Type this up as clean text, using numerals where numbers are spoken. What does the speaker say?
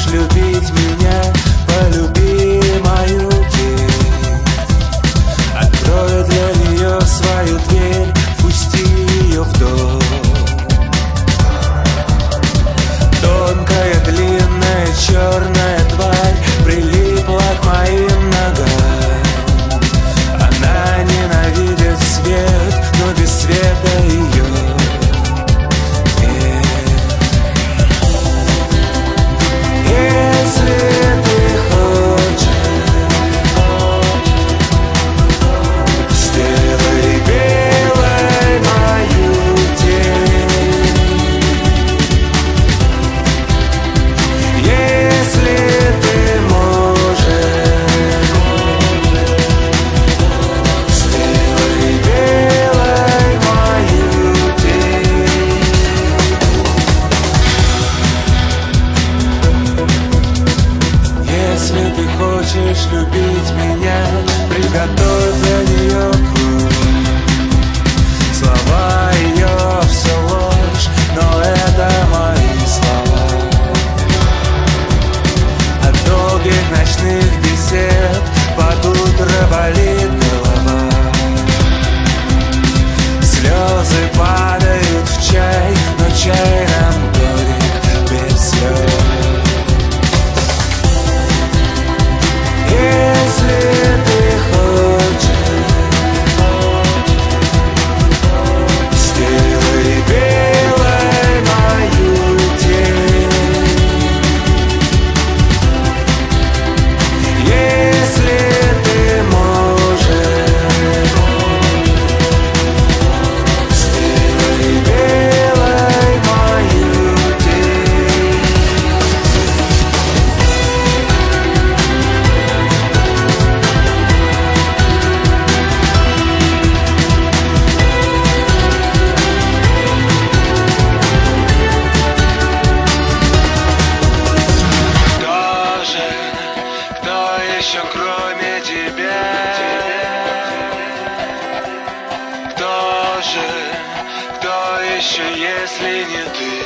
любить меня, полюби мою тень. Открой для нее свою дверь, пусти ее в дом. Тонкая, длинная, черная тварь прилипла к моим ногам. Она ненавидит свет, но без света ее нет. Если ты хочешь, сделай белой мою тень. Если ты можешь, сделай белой мою тень. Если ты хочешь любить меня, приготовь для нее путь. Слова ее все ложь, но это мои слова. От долгих ночных бесед под утро болит голова. Слезы падают в чай, но чай нам горек без слез. Если ты хочешь, сделай белой мою тень. Если ты можешь, сделай белой мою тень. Кто еще кроме тебя? Кто еще, если не ты?